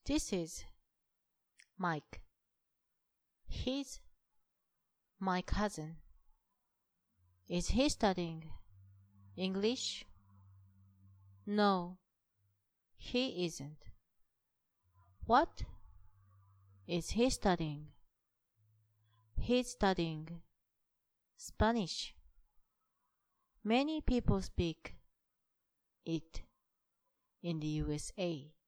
This is Mike. He's my cousin. Is he studying English? No, he isn't. What is he studying? He's studying Spanish. Many people speak it in the USA.